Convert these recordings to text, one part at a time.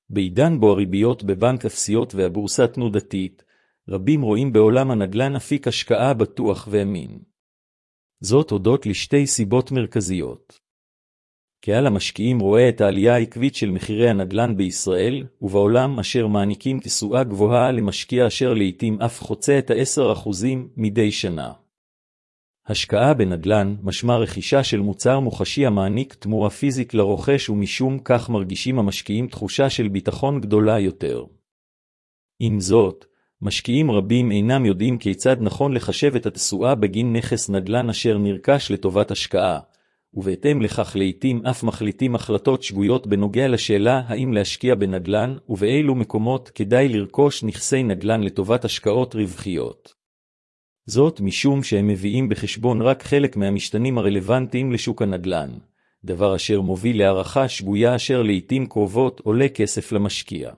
בעידן בו הריביות בבנק אפסיות והבורסה תנודתית, רבים רואים בעולם הנדל"ן אפיק השקעה בטוח ואמין. זאת הודות לשתי סיבות מרכזיות. קהל המשקיעים רואה את העלייה העקבית של מחירי הנדל"ן בישראל ובעולם אשר מעניקים תשואה גבוהה למשקיע אשר לעתים אף חוצה את 10% מדי שנה. השקעה בנדל"ן משמע רכישה של מוצר מוחשי המעניק תמורה פיזית לרוכש ומשום כך מרגישים המשקיעים תחושה של ביטחון גדולה יותר. עם זאת, משקיעים רבים אינם יודעים כיצד נכון לחשב את התשואה בגין נכס נדל"ן אשר נרכש לטובת השקעה, ובהתאם לכך לעתים אף מחליטים החלטות שגויות בנוגע לשאלה האם להשקיע בנדל"ן ובאילו מקומות כדאי לרכוש נכסי נדל"ן לטובת השקעות רווחיות. זאת משום שהם מביאים בחשבון רק חלק מהמשתנים הרלוונטיים לשוק הנדל"ן, דבר אשר מוביל להערכה שגויה אשר לעתים קרובות עולה כסף למשקיע.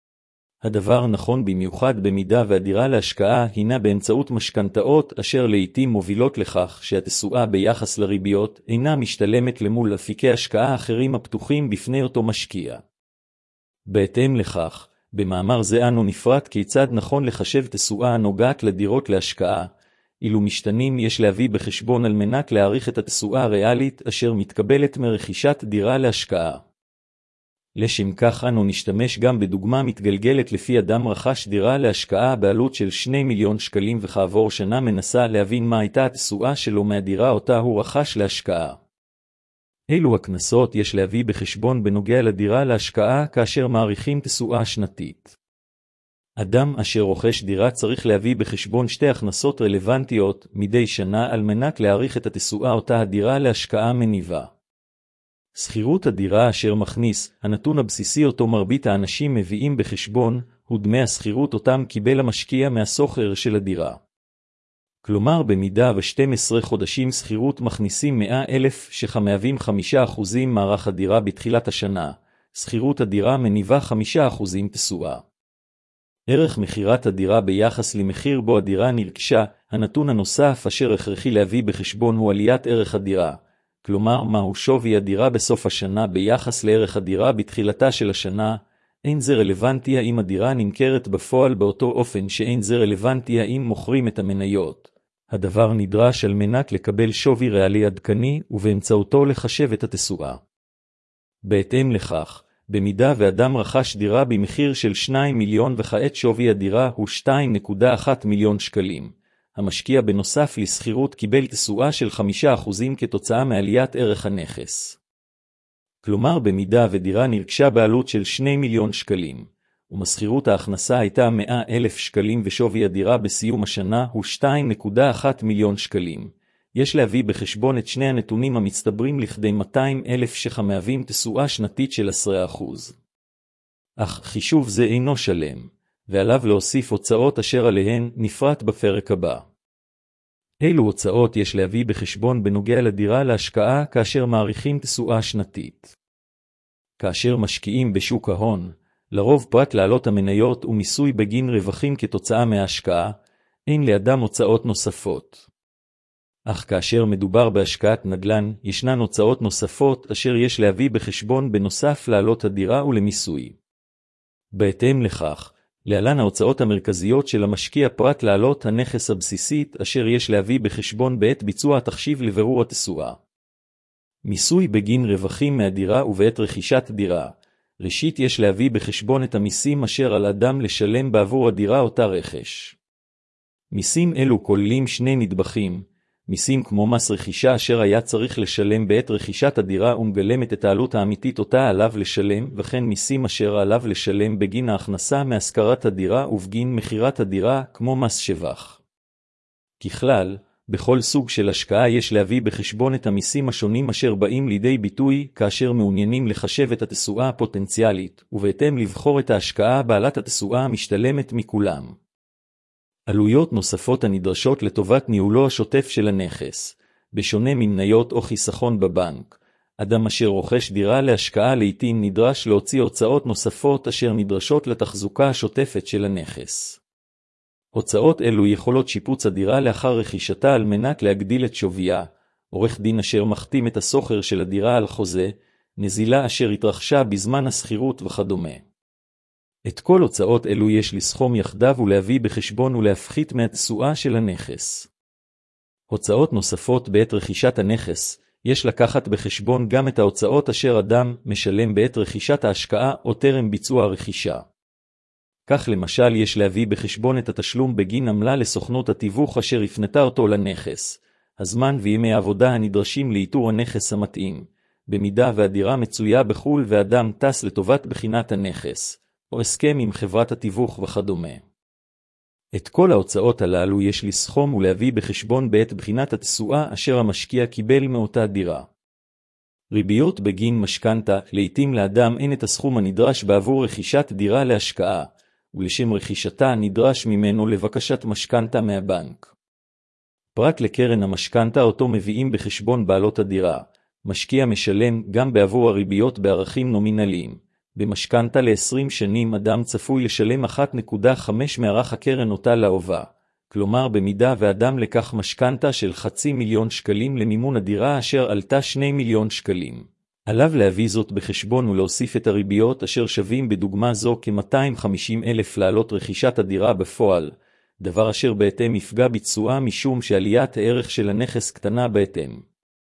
הדבר נכון במיוחד במידה והדירה להשקעה הינה באמצעות משכנתאות אשר לעתים מובילות לכך שהתשואה ביחס לריביות אינה משתלמת למול אפיקי השקעה אחרים הפתוחים בפני אותו משקיע. בהתאם לכך, במאמר זה אנו נפרט כיצד נכון לחשב תשואה הנוגעת לדירות להשקעה, אילו משתנים יש להביא בחשבון על מנת להעריך את התשואה הריאלית אשר מתקבלת מרכישת דירה להשקעה. לשם כך אנו נשתמש גם בדוגמה מתגלגלת לפי אדם רכש דירה להשקעה בעלות של 2 מיליון שקלים וכעבור שנה מנסה להבין מה הייתה התשואה שלו מהדירה אותה הוא רכש להשקעה. אילו הכנסות יש להביא בחשבון בנוגע לדירה להשקעה כאשר מעריכים תשואה שנתית. אדם אשר רוכש דירה צריך להביא בחשבון שתי הכנסות רלוונטיות מדי שנה על מנת להעריך את התשואה אותה הדירה להשקעה מניבה. שכירות הדירה אשר מכניס, הנתון הבסיסי אותו מרבית האנשים מביאים בחשבון, הוא דמי השכירות אותם קיבל המשקיע מהסוחר של הדירה. כלומר במידה ו12 חודשים שכירות מכניסים 100,000 שכמהווים 5% מערך הדירה בתחילת השנה, שכירות הדירה מניבה 5% תשואה. ערך מחירת הדירה ביחס למחיר בו הדירה נרכשה, הנתון הנוסף אשר הכרחי להביא בחשבון הוא עליית ערך הדירה. כלומר, מהו שווי הדירה בסוף השנה ביחס לערך הדירה בתחילתה של השנה, אין זה רלוונטי האם הדירה נמכרת בפועל באותו אופן שאין זה רלוונטי האם מוכרים את המניות. הדבר נדרש על מנת לקבל שווי ריאלי עדכני ובאמצעותו לחשב את התשואה. בהתאם לכך, במידה ואדם רכש דירה במחיר של 2 מיליון וכעת שווי הדירה הוא 2.1 מיליון שקלים. המשקיע בנוסף לסחירות קיבל תשואה של 5% כתוצאה מעליית ערך הנכס. כלומר במידה ודירה נרכשה בעלות של 2 מיליון שקלים, ומסחירות ההכנסה הייתה 100,000 שקלים ושווי הדירה בסיום השנה הוא 2.1 מיליון שקלים. יש להביא בחשבון את שני הנתונים המצטברים לכדי 200,000 שכמהווים תשואה שנתית של 10%. אך חישוב זה אינו שלם, ועליו להוסיף הוצאות אשר עליהן נפרט בפרק הבא. אילו הוצאות יש להביא בחשבון בנוגע לדירה להשקעה כאשר מעריכים תשואה שנתית. כאשר משקיעים בשוק ההון, לרוב פרט לעלות המניות ומיסוי בגין רווחים כתוצאה מההשקעה, אין לאדם הוצאות נוספות. אך כאשר מדובר בהשקעת נדל"ן, ישנן הוצאות נוספות אשר יש להביא בחשבון בנוסף לעלות הדירה ולמיסוי. בהתאם לכך, להלן ההוצאות המרכזיות של המשקיע פרט לעלות הנכס הבסיסית אשר יש להביא בחשבון בעת ביצוע התחשיב לבירור התשואה. מיסוי בגין רווחים מהדירה ובעת רכישת דירה. ראשית יש להביא בחשבון את המיסים אשר על אדם לשלם בעבור הדירה אותה רכש. מיסים אלו כוללים שני נדבכים, מיסים כמו מס רכישה אשר היה צריך לשלם בעת רכישת הדירה ומגלמת את העלות האמיתית אותה עליו לשלם, וכן מיסים אשר עליו לשלם בגין ההכנסה מהשכרת הדירה ובגין מחירת הדירה כמו מס שבח. ככלל, בכל סוג של השקעה יש להביא בחשבון את המיסים השונים אשר באים לידי ביטוי כאשר מעוניינים לחשב את התשואה הפוטנציאלית, ובהתאם לבחור את ההשקעה בעלת התשואה המשתלמת מכולם. עלויות נוספות הנדרשות לטובת ניהולו השוטף של הנכס, בשונה ממניות או חיסכון בבנק. אדם אשר רוכש דירה להשקעה לעתים נדרש להוציא הוצאות נוספות אשר נדרשות לתחזוקה השוטפת של הנכס. הוצאות אלו יכולות שיפוץ הדירה לאחר רכישתה על מנת להגדיל את שוויה, עורך דין אשר מחתים את הסוחר של הדירה על חוזה, נזילה אשר התרחשה בזמן השכירות וכדומה. את כל הוצאות אלו יש לסכום יחדיו ולהביא בחשבון ולהפחית מהתשואה של הנכס. הוצאות נוספות בעת רכישת הנכס, יש לקחת בחשבון גם את ההוצאות אשר אדם משלם בעת רכישת ההשקעה או טרם ביצוע הרכישה. כך למשל יש להביא בחשבון את התשלום בגין עמלה לסוכנות התיווך אשר הפנתה אותו לנכס, הזמן וימי העבודה הנדרשים לאיתור הנכס המתאים, במידה והדירה מצויה בחול ואדם טס לטובת בחינת הנכס, או הסכם עם חברת התיווך וכדומה. את כל ההוצאות הללו יש לסכום ולהביא בחשבון בעת בחינת התשואה אשר המשקיע קיבל מאותה דירה. ריביות בגין משכנתה, לעתים לאדם אין את הסכום הנדרש בעבור רכישת דירה להשקעה, ולשם רכישתה נדרש ממנו לבקשת משכנתה מהבנק. פרט לקרן המשכנתה אותו מביאים בחשבון בעלות הדירה, משקיע משלם גם בעבור הריביות בערכים נומינליים. במשכנתה ל-20 שנים אדם צפוי לשלם 1.5 מערך הקרן אותה להווה, כלומר במידה ואדם לקח משכנתה של 500,000 שקלים למימון הדירה אשר עלתה 2 מיליון שקלים. עליו להביא זאת בחשבון ולהוסיף את הריביות אשר שווים בדוגמה זו כ-250,000 לעלות רכישת הדירה בפועל, דבר אשר בהתאם יפגע בתשואה משום שעליית הערך של הנכס קטנה בהתאם.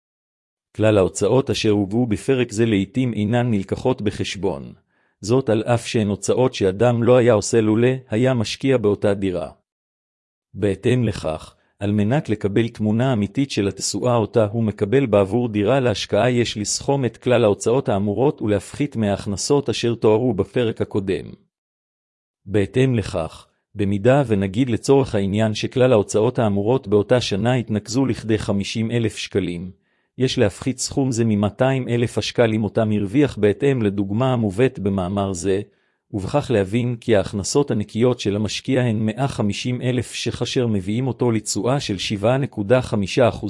כלל ההוצאות אשר הובאו בפרק זה לעתים אינן נלקחות בחשבון. זאת על אף שהן הוצאות שאדם לא היה עושה לולא היה משקיע באותה דירה. בהתאם לכך, על מנת לקבל תמונה אמיתית של התשואה אותה הוא מקבל בעבור דירה להשקעה יש לסכום את כלל ההוצאות האמורות ולהפחית מההכנסות אשר תוארו בפרק הקודם. בהתאם לכך, במידה ונגיד לצורך העניין שכלל ההוצאות האמורות באותה שנה התנקזו לכדי 50,000 שקלים, יש להפחית סכום זה מ-200,000 השקלים אותם הרוויח בהתאם לדוגמה המובאת במאמר זה, ובכך להבין כי ההכנסות הנקיות של המשקיע הן 150,000 שכאשר מביאים אותו לתשואה של 7.5%.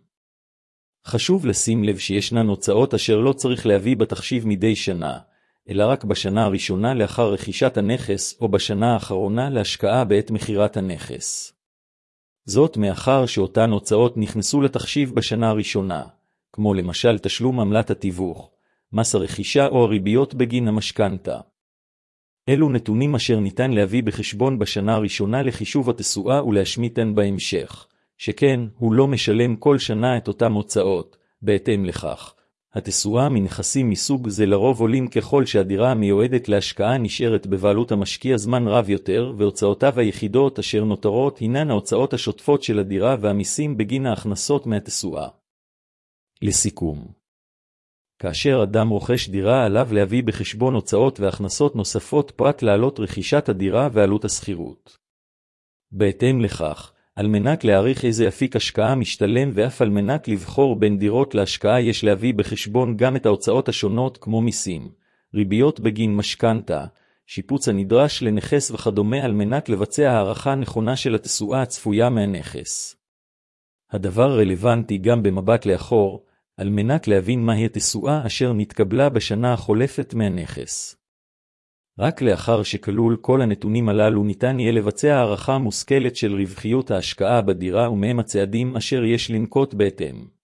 חשוב לשים לב שישנן הוצאות אשר לא צריך להביא בתחשיב מדי שנה, אלא רק בשנה הראשונה לאחר רכישת הנכס או בשנה האחרונה להשקעה בעת מחירת הנכס. זאת מאחר שאותן הוצאות נכנסו לתחשיב בשנה הראשונה, כמו למשל תשלום עמלת התיווך, מס הרכישה או הריביות בגין המשכנתה. אלו נתונים אשר ניתן להביא בחשבון בשנה הראשונה לחישוב התשואה ולהשמיטן בהמשך, שכן הוא לא משלם כל שנה את אותם הוצאות, בהתאם לכך. התשואה מנכסים מסוג זה לרוב עולים ככל שהדירה המיועדת להשקעה נשארת בבעלות המשקיע זמן רב יותר, והוצאותיו היחידות אשר נותרות הינן ההוצאות השוטפות של הדירה והמיסים בגין ההכנסות מהתשואה. לסיכום, כאשר אדם רוכש דירה עליו להביא בחשבון הוצאות והכנסות נוספות פרט לעלות רכישת הדירה ועלות השכירות. בהתאם לכך, על מנת להעריך איזה אפיק השקעה משתלם ואף על מנת לבחור בין דירות להשקעה יש להביא בחשבון גם את ההוצאות השונות כמו מיסים, ריביות בגין משכנתה, שיפוץ הנדרש לנכס וכדומה על מנת לבצע הערכה נכונה של התשואה הצפויה מהנכס. הדבר רלוונטי גם במבט לאחור, על מנת להבין מהי התשואה אשר נתקבלה בשנה החולפת מהנכס. רק לאחר שכלול כל הנתונים הללו ניתן יהיה לבצע הערכה מושכלת של רווחיות ההשקעה בדירה ומהם הצעדים אשר יש לנקוט בהתאם.